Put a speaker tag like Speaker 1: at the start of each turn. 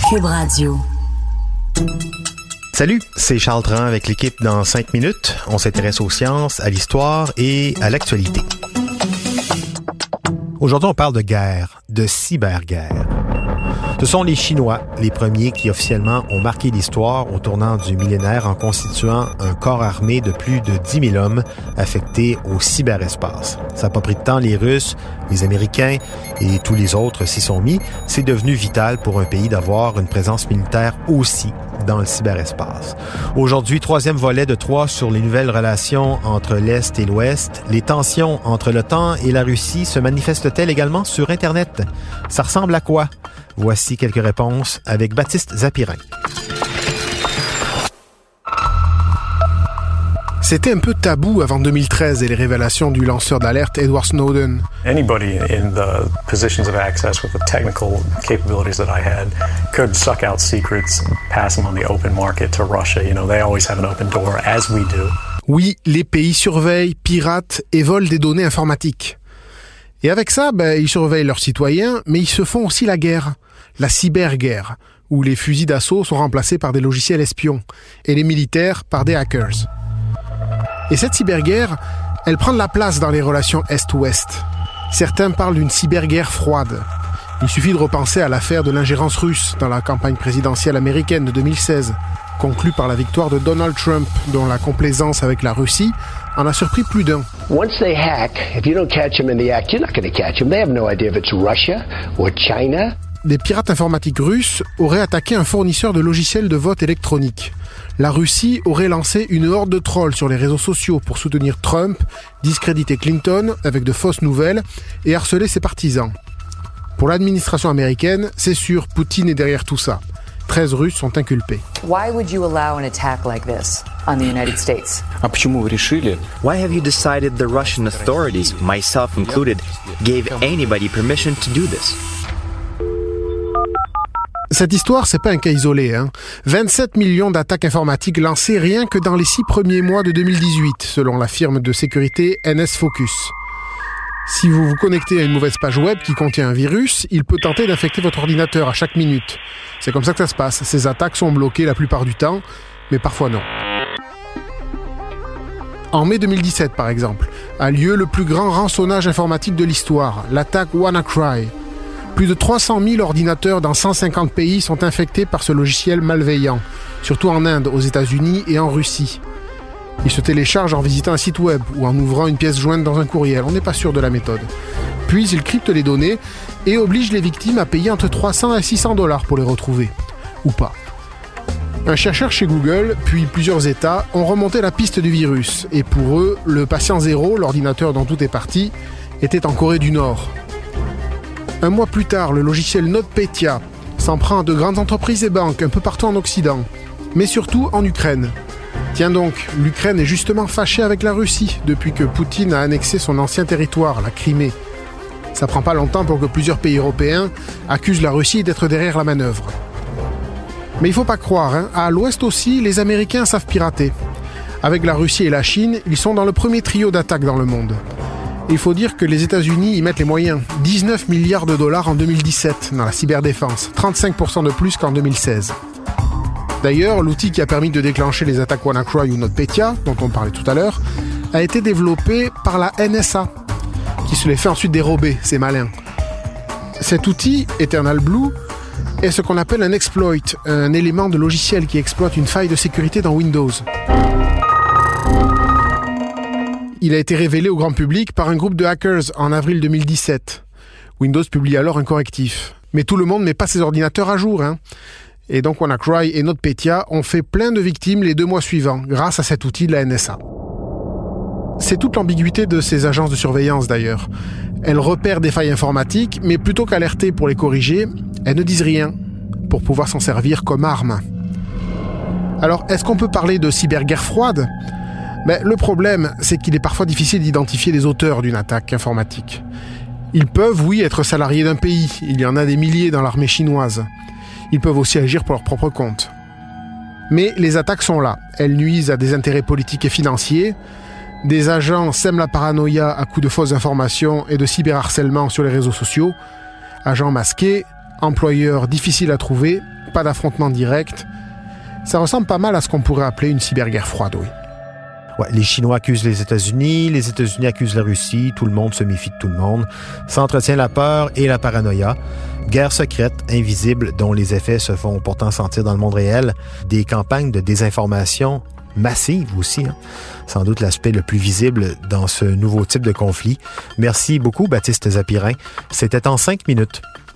Speaker 1: Cube Radio.
Speaker 2: Salut, c'est Charles Tran avec l'équipe dans 5 minutes. On s'intéresse aux sciences, à l'histoire et à l'actualité. Aujourd'hui, on parle de guerre, de cyberguerre. Ce sont les Chinois, les premiers qui officiellement ont marqué l'histoire au tournant du millénaire en constituant un corps armé de plus de 10 000 hommes affectés au cyberespace. Ça n'a pas pris de temps, les Russes, les Américains et tous les autres s'y sont mis. C'est devenu vital pour un pays d'avoir une présence militaire aussi dans le cyberespace. Aujourd'hui, 3e volet de 3 sur les nouvelles relations entre l'Est et l'Ouest. Les tensions entre l'OTAN et la Russie se manifestent-elles également sur Internet? Ça ressemble à quoi? Voici quelques réponses avec Baptiste Zapirin.
Speaker 3: C'était un peu tabou avant 2013 et les révélations du lanceur d'alerte Edward Snowden.
Speaker 4: Anybody in the positions of access with the technical capabilities that I had could suck out secrets and pass them on the open market to Russia. You know, they always have an open door, as we do.
Speaker 3: Oui, les pays surveillent, piratent et volent des données informatiques. Et avec ça, ils surveillent leurs citoyens, mais ils se font aussi la guerre, la cyberguerre, où les fusils d'assaut sont remplacés par des logiciels espions et les militaires par des hackers. Et cette cyberguerre, elle prend de la place dans les relations Est-Ouest. Certains parlent d'une cyberguerre froide. Il suffit de repenser à l'affaire de l'ingérence russe dans la campagne présidentielle américaine de 2016, conclue par la victoire de Donald Trump, dont la complaisance avec la Russie en a surpris plus d'un.
Speaker 5: Once they hack, if you don't catch them in the act, you're not going to catch them. They have no idea if it's Russia or China.
Speaker 3: Des pirates informatiques russes auraient attaqué un fournisseur de logiciels de vote électronique. La Russie aurait lancé une horde de trolls sur les réseaux sociaux pour soutenir Trump, discréditer Clinton avec de fausses nouvelles et harceler ses partisans. Pour l'administration américaine, c'est sûr, Poutine est derrière tout ça. 13 Russes sont inculpés.
Speaker 6: Why would you allow an attack like this on the United States?
Speaker 7: А почему вы решили?
Speaker 8: Why have you decided the Russian authorities, myself included, gave anybody permission to do this?
Speaker 3: Cette histoire, c'est pas un cas isolé. 27 millions d'attaques informatiques lancées rien que dans les 6 premiers mois de 2018, selon la firme de sécurité NS Focus. Si vous vous connectez à une mauvaise page web qui contient un virus, il peut tenter d'infecter votre ordinateur à chaque minute. C'est comme ça que ça se passe. Ces attaques sont bloquées la plupart du temps, mais parfois non. En mai 2017, par exemple, a lieu le plus grand rançonnage informatique de l'histoire, l'attaque WannaCry. Plus de 300 000 ordinateurs dans 150 pays sont infectés par ce logiciel malveillant, surtout en Inde, aux États-Unis et en Russie. Il se télécharge en visitant un site web ou en ouvrant une pièce jointe dans un courriel, on n'est pas sûr de la méthode. Puis il crypte les données et oblige les victimes à payer entre 300 et 600 $ pour les retrouver. Ou pas. Un chercheur chez Google, puis plusieurs États, ont remonté la piste du virus. Et pour eux, le patient zéro, l'ordinateur dont tout est parti, était en Corée du Nord. Un mois plus tard, le logiciel NotPetya s'en prend à de grandes entreprises et banques un peu partout en Occident, mais surtout en Ukraine. Tiens donc, l'Ukraine est justement fâchée avec la Russie depuis que Poutine a annexé son ancien territoire, la Crimée. Ça prend pas longtemps pour que plusieurs pays européens accusent la Russie d'être derrière la manœuvre. Mais il faut pas croire, à l'Ouest aussi, les Américains savent pirater. Avec la Russie et la Chine, ils sont dans le premier trio d'attaques dans le monde. Il faut dire que les États-Unis y mettent les moyens. 19 milliards de $ en 2017 dans la cyberdéfense, 35% de plus qu'en 2016. D'ailleurs, l'outil qui a permis de déclencher les attaques WannaCry ou NotPetya, dont on parlait tout à l'heure, a été développé par la NSA, qui se les fait ensuite dérober, c'est malin. Cet outil, Eternal Blue, est ce qu'on appelle un exploit, un élément de logiciel qui exploite une faille de sécurité dans Windows. Il a été révélé au grand public par un groupe de hackers en avril 2017. Windows publie alors un correctif. Mais tout le monde ne met pas ses ordinateurs à jour. Et donc WannaCry et NotPetya ont fait plein de victimes les 2 mois suivants, grâce à cet outil de la NSA. C'est toute l'ambiguïté de ces agences de surveillance d'ailleurs. Elles repèrent des failles informatiques, mais plutôt qu'alerter pour les corriger, elles ne disent rien, pour pouvoir s'en servir comme arme. Alors, est-ce qu'on peut parler de cyberguerre froide ? Le problème, c'est qu'il est parfois difficile d'identifier les auteurs d'une attaque informatique. Ils peuvent, oui, être salariés d'un pays. Il y en a des milliers dans l'armée chinoise. Ils peuvent aussi agir pour leur propre compte. Mais les attaques sont là. Elles nuisent à des intérêts politiques et financiers. Des agents sèment la paranoïa à coups de fausses informations et de cyberharcèlement sur les réseaux sociaux. Agents masqués, employeurs difficiles à trouver, pas d'affrontement direct. Ça ressemble pas mal à ce qu'on pourrait appeler une cyberguerre froide, oui.
Speaker 2: Ouais, les Chinois accusent les États-Unis accusent la Russie, tout le monde se méfie de tout le monde. Ça entretient la peur et la paranoïa. Guerre secrète, invisible, dont les effets se font pourtant sentir dans le monde réel. Des campagnes de désinformation massives aussi. Sans doute l'aspect le plus visible dans ce nouveau type de conflit. Merci beaucoup, Baptiste Zapirin. C'était en 5 minutes.